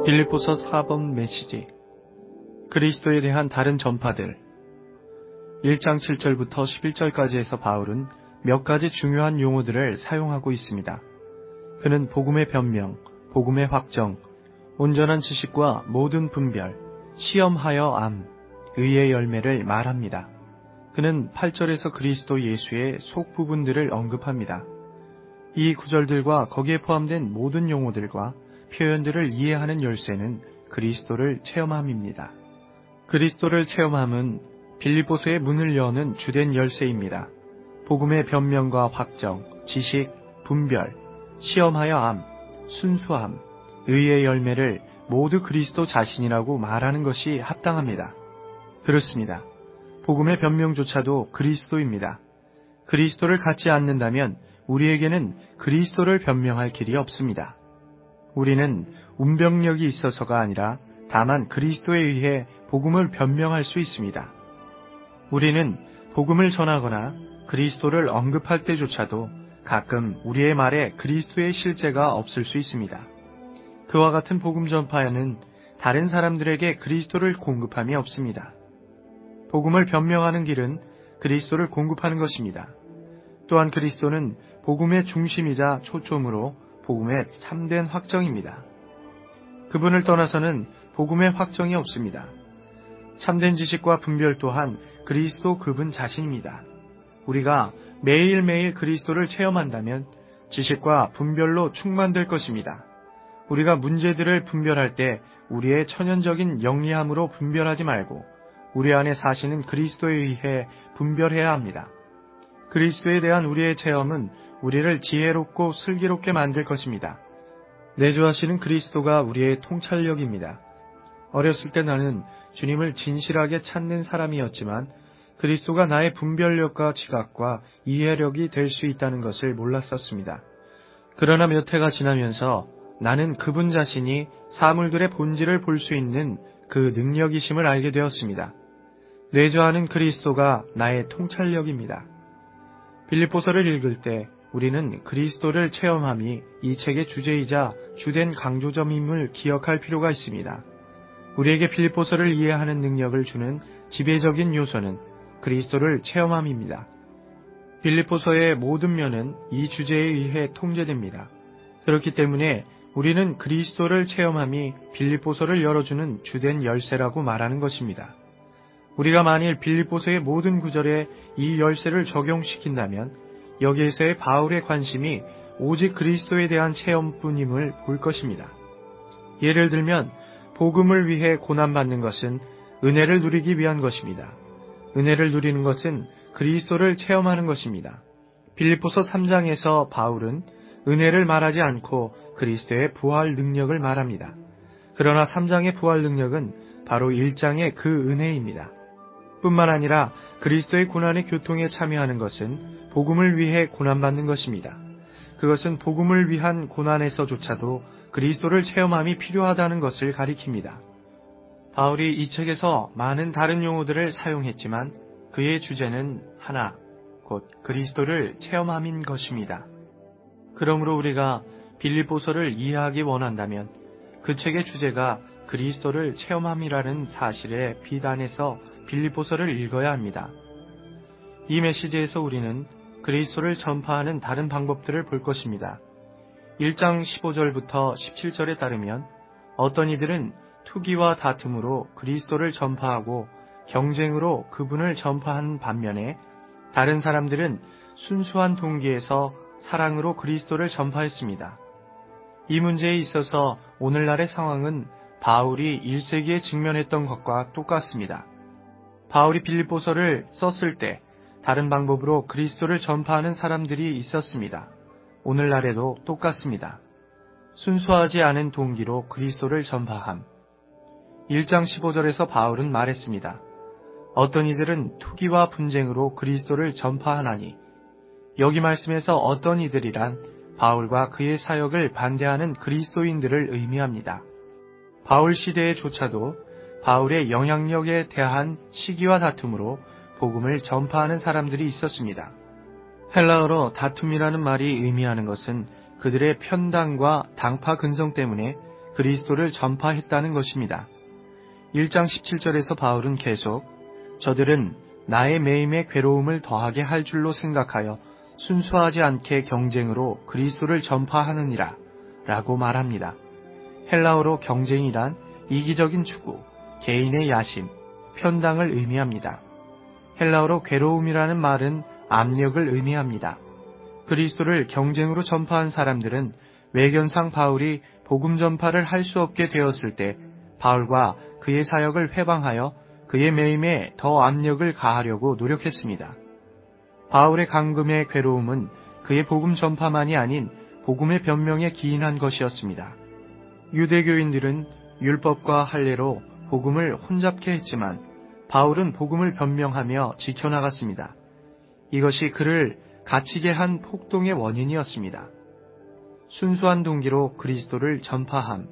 빌립보서 4번 메시지. 그리스도에 대한 다른 전파들. 1장 7절부터 11절까지에서 바울은 몇 가지 중요한 용어들을 사용하고 있습니다. 그는 복음의 변명, 복음의 확정, 온전한 지식과 모든 분별, 시험하여 암, 의의 열매를 말합니다. 그는 8절에서 그리스도 예수의 속 부분들을 언급합니다. 이 구절들과 거기에 포함된 모든 용어들과 표현들을 이해하는 열쇠는 그리스도를 체험함입니다. 그리스도를 체험함은 빌립보서의 문을 여는 주된 열쇠입니다. 복음의 변명과 확정, 지식, 분별, 시험하여 암, 순수함, 의의 열매를 모두 그리스도 자신이라고 말하는 것이 합당합니다. 그렇습니다. 복음의 변명조차도 그리스도입니다. 그리스도를 갖지 않는다면 우리에게는 그리스도를 변명할 길이 없습니다. 우리는 운병력이 있어서가 아니라 다만 그리스도에 의해 복음을 변명할 수 있습니다. 우리는 복음을 전하거나 그리스도를 언급할 때조차도 가끔 우리의 말에 그리스도의 실제가 없을 수 있습니다. 그와 같은 복음 전파에는 다른 사람들에게 그리스도를 공급함이 없습니다. 복음을 변명하는 길은 그리스도를 공급하는 것입니다. 또한 그리스도는 복음의 중심이자 초점으로 복음의 참된 확정입니다. 그분을 떠나서는 복음의 확정이 없습니다. 참된 지식과 분별 또한 그리스도 그분 자신입니다. 우리가 매일매일 그리스도를 체험한다면 지식과 분별로 충만될 것입니다. 우리가 문제들을 분별할 때 우리의 천연적인 영리함으로 분별하지 말고 우리 안에 사시는 그리스도에 의해 분별해야 합니다. 그리스도에 대한 우리의 체험은 우리를 지혜롭고 슬기롭게 만들 것입니다. 내주하시는 그리스도가 우리의 통찰력입니다. 어렸을 때 나는 주님을 진실하게 찾는 사람이었지만 그리스도가 나의 분별력과 지각과 이해력이 될 수 있다는 것을 몰랐었습니다. 그러나 몇 해가 지나면서 나는 그분 자신이 사물들의 본질을 볼 수 있는 그 능력이심을 알게 되었습니다. 내주하는 그리스도가 나의 통찰력입니다. 빌립보서를 읽을 때 우리는 그리스도를 체험함이 이 책의 주제이자 주된 강조점임을 기억할 필요가 있습니다. 우리에게 빌립보서를 이해하는 능력을 주는 지배적인 요소는 그리스도를 체험함입니다. 빌립보서의 모든 면은 이 주제에 의해 통제됩니다. 그렇기 때문에 우리는 그리스도를 체험함이 빌립보서를 열어주는 주된 열쇠라고 말하는 것입니다. 우리가 만일 빌립보서의 모든 구절에 이 열쇠를 적용시킨다면 여기에서의 바울의 관심이 오직 그리스도에 대한 체험뿐임을 볼 것입니다. 예를 들면 복음을 위해 고난받는 것은 은혜를 누리기 위한 것입니다. 은혜를 누리는 것은 그리스도를 체험하는 것입니다. 빌립보서 3장에서 바울은 은혜를 말하지 않고 그리스도의 부활 능력을 말합니다. 그러나 3장의 부활 능력은 바로 1장의 그 은혜입니다. 뿐만 아니라 그리스도의 고난의 교통에 참여하는 것은 복음을 위해 고난받는 것입니다. 그것은 복음을 위한 고난에서조차도 그리스도를 체험함이 필요하다는 것을 가리킵니다. 바울이 이 책에서 많은 다른 용어들을 사용했지만 그의 주제는 하나, 곧 그리스도를 체험함인 것입니다. 그러므로 우리가 빌립보서를 이해하기 원한다면 그 책의 주제가 그리스도를 체험함이라는 사실에 비단해서 빌립보서를 읽어야 합니다. 이 메시지에서 우리는 그리스도를 전파하는 다른 방법들을 볼 것입니다. 1장 15절부터 17절에 따르면 어떤 이들은 투기와 다툼으로 그리스도를 전파하고 경쟁으로 그분을 전파한 반면에 다른 사람들은 순수한 동기에서 사랑으로 그리스도를 전파했습니다. 이 문제에 있어서 오늘날의 상황은 바울이 1세기에 직면했던 것과 똑같습니다. 바울이 빌립보서를 썼을 때 다른 방법으로 그리스도를 전파하는 사람들이 있었습니다. 오늘날에도 똑같습니다. 순수하지 않은 동기로 그리스도를 전파함. 1장 15절에서 바울은 말했습니다. 어떤 이들은 투기와 분쟁으로 그리스도를 전파하나니. 여기 말씀에서 어떤 이들이란 바울과 그의 사역을 반대하는 그리스도인들을 의미합니다. 바울 시대에조차도 바울의 영향력에 대한 시기와 다툼으로 복음을 전파하는 사람들이 있었습니다. 헬라어로 다툼이라는 말이 의미하는 것은 그들의 편당과 당파 근성 때문에 그리스도를 전파했다는 것입니다. 1장 17절에서 바울은 계속 저들은 나의 매임에 괴로움을 더하게 할 줄로 생각하여 순수하지 않게 경쟁으로 그리스도를 전파하느니라 라고 말합니다. 헬라어로 경쟁이란 이기적인 추구, 개인의 야심, 편당을 의미합니다. 헬라어로 괴로움이라는 말은 압력을 의미합니다. 그리스도를 경쟁으로 전파한 사람들은 외견상 바울이 복음 전파를 할 수 없게 되었을 때 바울과 그의 사역을 회방하여 그의 매임에 더 압력을 가하려고 노력했습니다. 바울의 강금의 괴로움은 그의 복음 전파만이 아닌 복음의 변명에 기인한 것이었습니다. 유대교인들은 율법과 할례로 복음을 혼잡케 했지만 바울은 복음을 변명하며 지켜나갔습니다. 이것이 그를 갇히게 한 폭동의 원인이었습니다. 순수한 동기로 그리스도를 전파함.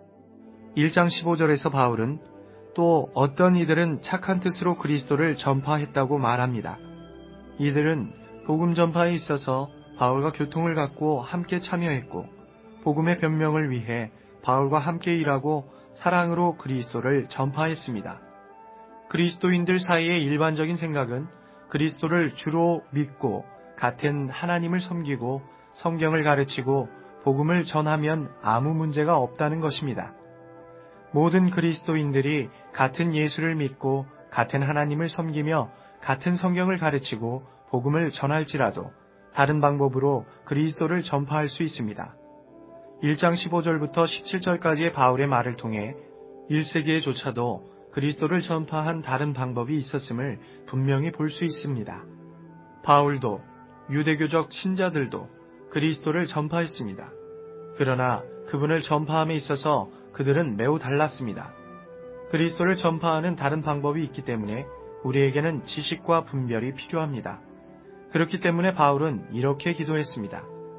1장 15절에서 바울은 또 어떤 이들은 착한 뜻으로 그리스도를 전파했다고 말합니다. 이들은 복음 전파에 있어서 바울과 교통을 갖고 함께 참여했고 복음의 변명을 위해 바울과 함께 일하고 사랑으로 그리스도를 전파했습니다. 그리스도인들 사이의 일반적인 생각은 그리스도를 주로 믿고 같은 하나님을 섬기고 성경을 가르치고 복음을 전하면 아무 문제가 없다는 것입니다. 모든 그리스도인들이 같은 예수를 믿고 같은 하나님을 섬기며 같은 성경을 가르치고 복음을 전할지라도 다른 방법으로 그리스도를 전파할 수 있습니다. 1장 15절부터 17절까지의 바울의 말을 통해 1세기에조차도 그리스도를 전파한 다른 방법이 있었음을 분명히 볼 수 있습니다. 바울도 유대교적 신자들도 그리스도를 전파했습니다. 그러나 그분을 전파함에 있어서 그들은 매우 달랐습니다. 그리스도를 전파하는 다른 방법이 있기 때문에 우리에게는 지식과 분별이 필요합니다. 그렇기 때문에 바울은 이렇게 기도했습니다.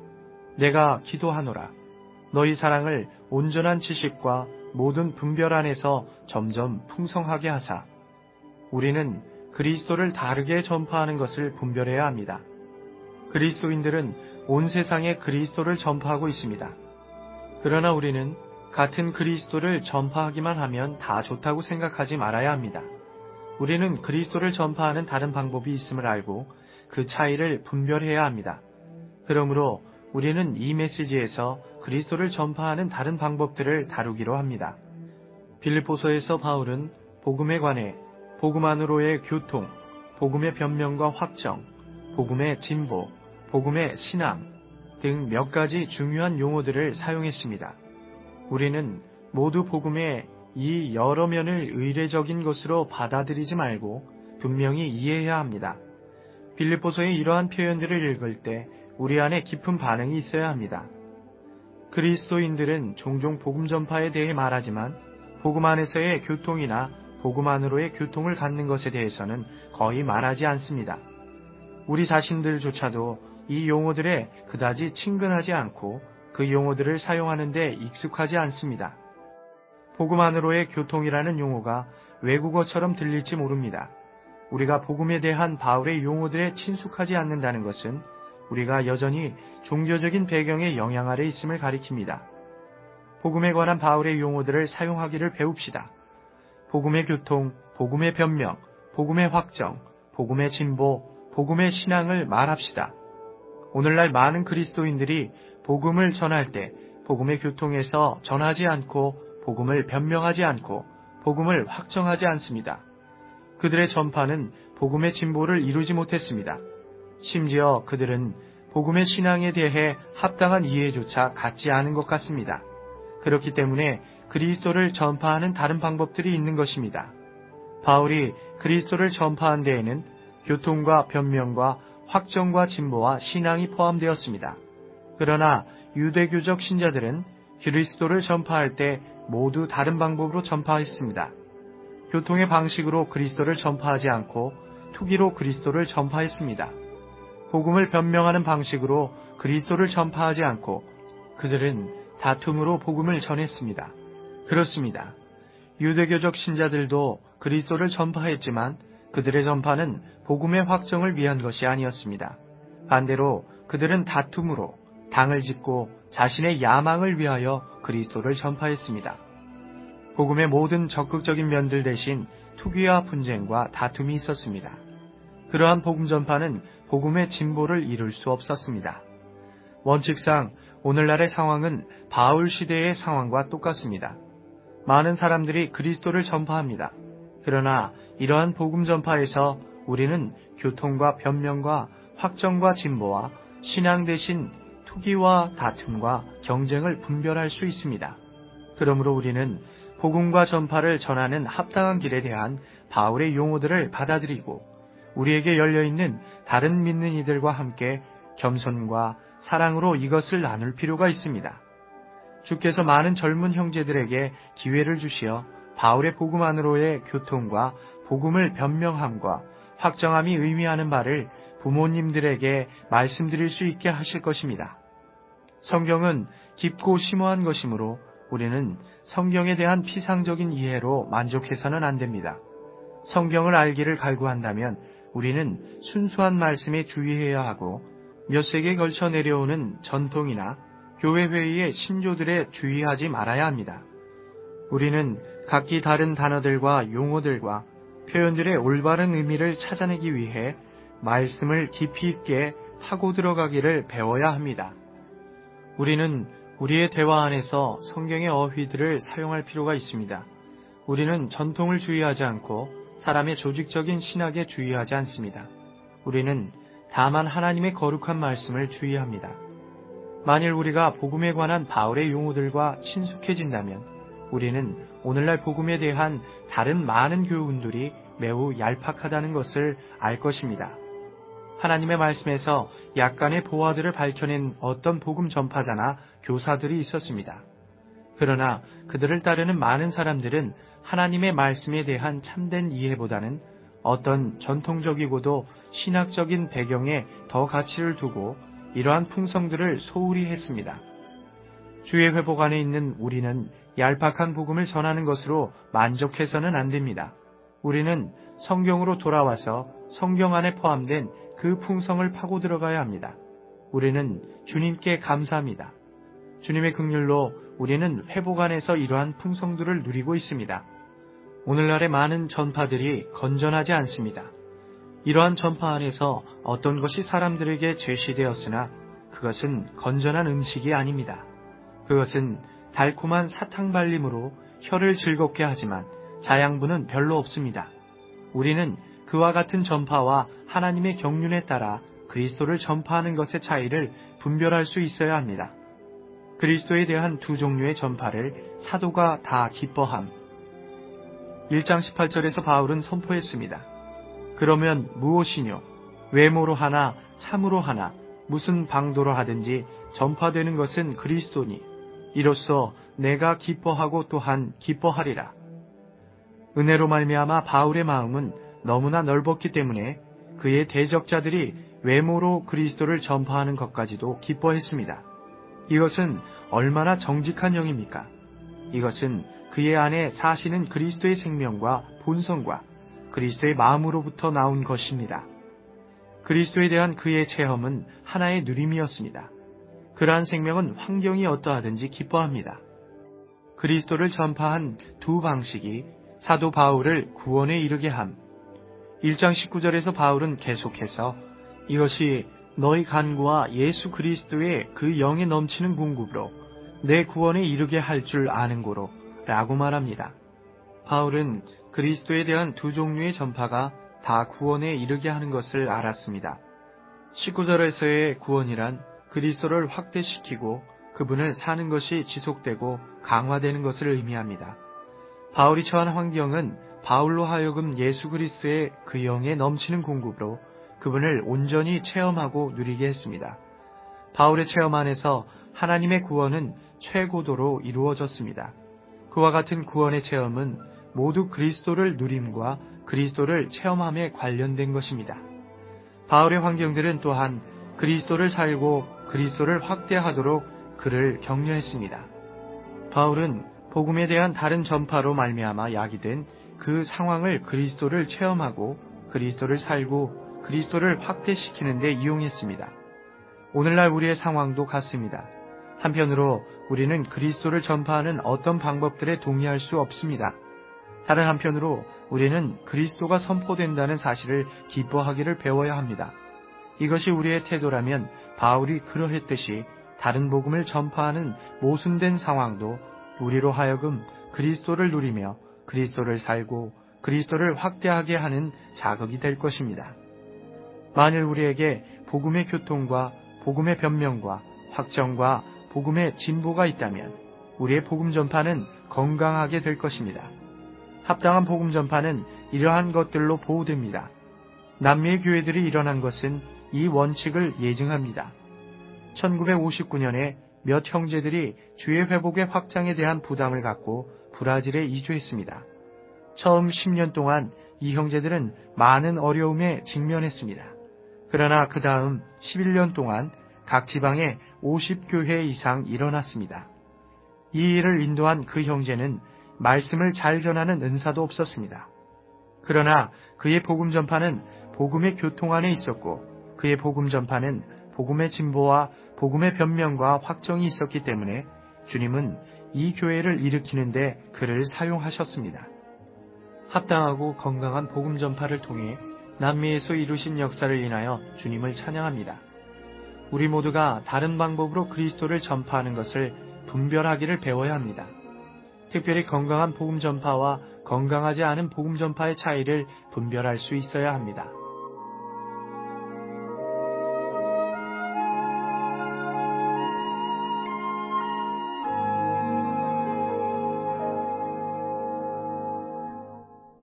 내가 기도하노라. 너희 사랑을 온전한 지식과 모든 분별 안에서 점점 풍성하게 하사. 우리는 그리스도를 다르게 전파하는 것을 분별해야 합니다. 그리스도인들은 온 세상에 그리스도를 전파하고 있습니다. 그러나 우리는 같은 그리스도를 전파하기만 하면 다 좋다고 생각하지 말아야 합니다. 우리는 그리스도를 전파하는 다른 방법이 있음을 알고 그 차이를 분별해야 합니다. 그러므로 우리는 이 메시지에서 그리스도를 전파하는 다른 방법들을 다루기로 합니다. 빌립보서에서 바울은 복음에 관해 복음 안으로의 교통, 복음의 변명과 확정, 복음의 진보, 복음의 신앙 등 몇 가지 중요한 용어들을 사용했습니다. 우리는 모두 복음의 이 여러 면을 의례적인 것으로 받아들이지 말고 분명히 이해해야 합니다. 빌립보서의 이러한 표현들을 읽을 때 우리 안에 깊은 반응이 있어야 합니다. 그리스도인들은 종종 복음 전파에 대해 말하지만 복음 안에서의 교통이나 복음 안으로의 교통을 갖는 것에 대해서는 거의 말하지 않습니다. 우리 자신들조차도 이 용어들에 그다지 친근하지 않고 그 용어들을 사용하는 데 익숙하지 않습니다. 복음 안으로의 교통이라는 용어가 외국어처럼 들릴지 모릅니다. 우리가 복음에 대한 바울의 용어들에 친숙하지 않는다는 것은 우리가 여전히 종교적인 배경의 영향 아래 있음을 가리킵니다. 복음에 관한 바울의 용어들을 사용하기를 배웁시다. 복음의 교통, 복음의 변명, 복음의 확정, 복음의 진보, 복음의 신앙을 말합시다. 오늘날 많은 그리스도인들이 복음을 전할 때 복음의 교통에서 전하지 않고 복음을 변명하지 않고 복음을 확정하지 않습니다. 그들의 전파는 복음의 진보를 이루지 못했습니다. 심지어 그들은 복음의 신앙에 대해 합당한 이해조차 갖지 않은 것 같습니다. 그렇기 때문에 그리스도를 전파하는 다른 방법들이 있는 것입니다. 바울이 그리스도를 전파한 데에는 교통과 변명과 확정과 진보와 신앙이 포함되었습니다. 그러나 유대교적 신자들은 그리스도를 전파할 때 모두 다른 방법으로 전파했습니다. 교통의 방식으로 그리스도를 전파하지 않고 투기로 그리스도를 전파했습니다. 복음을 변명하는 방식으로 그리스도를 전파하지 않고 그들은 다툼으로 복음을 전했습니다. 그렇습니다. 유대교적 신자들도 그리스도를 전파했지만 그들의 전파는 복음의 확정을 위한 것이 아니었습니다. 반대로 그들은 다툼으로 당을 짓고 자신의 야망을 위하여 그리스도를 전파했습니다. 복음의 모든 적극적인 면들 대신 투기와 분쟁과 다툼이 있었습니다. 그러한 복음 전파는 복음의 진보를 이룰 수 없었습니다. 원칙상 오늘날의 상황은 바울 시대의 상황과 똑같습니다. 많은 사람들이 그리스도를 전파합니다. 그러나 이러한 복음 전파에서 우리는 교통과 변명과 확정과 진보와 신앙 대신 투기와 다툼과 경쟁을 분별할 수 있습니다. 그러므로 우리는 복음과 전파를 전하는 합당한 길에 대한 바울의 용어들을 받아들이고 우리에게 열려있는 다른 믿는 이들과 함께 겸손과 사랑으로 이것을 나눌 필요가 있습니다. 주께서 많은 젊은 형제들에게 기회를 주시어 바울의 복음 안으로의 교통과 복음을 변명함과 확정함이 의미하는 바를 부모님들에게 말씀드릴 수 있게 하실 것입니다. 성경은 깊고 심오한 것이므로 우리는 성경에 대한 피상적인 이해로 만족해서는 안 됩니다. 성경을 알기를 갈구한다면 우리는 순수한 말씀에 주의해야 하고 몇 세기에 걸쳐 내려오는 전통이나 교회 회의의 신조들에 주의하지 말아야 합니다. 우리는 각기 다른 단어들과 용어들과 표현들의 올바른 의미를 찾아내기 위해 말씀을 깊이 있게 하고 들어가기를 배워야 합니다. 우리는 우리의 대화 안에서 성경의 어휘들을 사용할 필요가 있습니다. 우리는 전통을 주의하지 않고 사람의 조직적인 신학에 주의하지 않습니다. 우리는 다만 하나님의 거룩한 말씀을 주의합니다. 만일 우리가 복음에 관한 바울의 용어들과 친숙해진다면 우리는 오늘날 복음에 대한 다른 많은 교훈들이 매우 얄팍하다는 것을 알 것입니다. 하나님의 말씀에서 약간의 보화들을 밝혀낸 어떤 복음 전파자나 교사들이 있었습니다. 그러나 그들을 따르는 많은 사람들은 하나님의 말씀에 대한 참된 이해보다는 어떤 전통적이고도 신학적인 배경에 더 가치를 두고 이러한 풍성들을 소홀히 했습니다. 주의 회복 안에 있는 우리는 얄팍한 복음을 전하는 것으로 만족해서는 안 됩니다. 우리는 성경으로 돌아와서 성경 안에 포함된 그 풍성을 파고 들어가야 합니다. 우리는 주님께 감사합니다. 주님의 긍휼로 우리는 회복 안에서 이러한 풍성들을 누리고 있습니다. 오늘날의 많은 전파들이 건전하지 않습니다. 이러한 전파 안에서 어떤 것이 사람들에게 제시되었으나 그것은 건전한 음식이 아닙니다. 그것은 달콤한 사탕발림으로 혀를 즐겁게 하지만 자양분은 별로 없습니다. 우리는 그와 같은 전파와 하나님의 경륜에 따라 그리스도를 전파하는 것의 차이를 분별할 수 있어야 합니다. 그리스도에 대한 두 종류의 전파를 사도가 다 기뻐함. 1장 18절에서 바울은 선포했습니다. 그러면 무엇이뇨? 외모로 하나 참으로 하나 무슨 방도로 하든지 전파되는 것은 그리스도니 이로써 내가 기뻐하고 또한 기뻐하리라. 은혜로 말미암아 바울의 마음은 너무나 넓었기 때문에 그의 대적자들이 외모로 그리스도를 전파하는 것까지도 기뻐했습니다. 이것은 얼마나 정직한 영입니까? 이것은 그의 안에 사시는 그리스도의 생명과 본성과 그리스도의 마음으로부터 나온 것입니다. 그리스도에 대한 그의 체험은 하나의 누림이었습니다. 그러한 생명은 환경이 어떠하든지 기뻐합니다. 그리스도를 전파한 두 방식이 사도 바울을 구원에 이르게 함. 1장 19절에서 바울은 계속해서 이것이 너희 간구와 예수 그리스도의 그 영에 넘치는 공급으로 내 구원에 이르게 할 줄 아는 고로 라고 말합니다. 바울은 그리스도에 대한 두 종류의 전파가 다 구원에 이르게 하는 것을 알았습니다. 19절에서의 구원이란 그리스도를 확대시키고 그분을 사는 것이 지속되고 강화되는 것을 의미합니다. 바울이 처한 환경은 바울로 하여금 예수 그리스도의 그 영에 넘치는 공급으로 그분을 온전히 체험하고 누리게 했습니다. 바울의 체험 안에서 하나님의 구원은 최고도로 이루어졌습니다. 그와 같은 구원의 체험은 모두 그리스도를 누림과 그리스도를 체험함에 관련된 것입니다. 바울의 환경들은 또한 그리스도를 살고 그리스도를 확대하도록 그를 격려했습니다. 바울은 복음에 대한 다른 전파로 말미암아 야기된 그 상황을 그리스도를 체험하고 그리스도를 살고 그리스도를 확대시키는 데 이용했습니다. 오늘날 우리의 상황도 같습니다. 한편으로 우리는 그리스도를 전파하는 어떤 방법들에 동의할 수 없습니다. 다른 한편으로 우리는 그리스도가 선포된다는 사실을 기뻐하기를 배워야 합니다. 이것이 우리의 태도라면 바울이 그러했듯이 다른 복음을 전파하는 모순된 상황도 우리로 하여금 그리스도를 누리며 그리스도를 살고 그리스도를 확대하게 하는 자극이 될 것입니다. 만일 우리에게 복음의 교통과 복음의 변명과 확정과 복음의 진보가 있다면 우리의 복음 전파는 건강하게 될 것입니다. 합당한 복음 전파는 이러한 것들로 보호됩니다. 남미의 교회들이 일어난 것은 이 원칙을 예증합니다. 1959년에 몇 형제들이 주의 회복의 확장에 대한 부담을 갖고 브라질에 이주했습니다. 처음 10년 동안 이 형제들은 많은 어려움에 직면했습니다. 그러나 그 다음 11년 동안 각 지방에 50교회 이상 일어났습니다. 이 일을 인도한 그 형제는 말씀을 잘 전하는 은사도 없었습니다. 그러나 그의 복음 전파는 복음의 교통 안에 있었고 그의 복음 전파는 복음의 진보와 복음의 변명과 확정이 있었기 때문에 주님은 이 교회를 일으키는데 그를 사용하셨습니다. 합당하고 건강한 복음 전파를 통해 남미에서 이루신 역사를 인하여 주님을 찬양합니다. 우리 모두가 다른 방법으로 그리스도를 전파하는 것을 분별하기를 배워야 합니다. 특별히 건강한 복음 전파와 건강하지 않은 복음 전파의 차이를 분별할 수 있어야 합니다.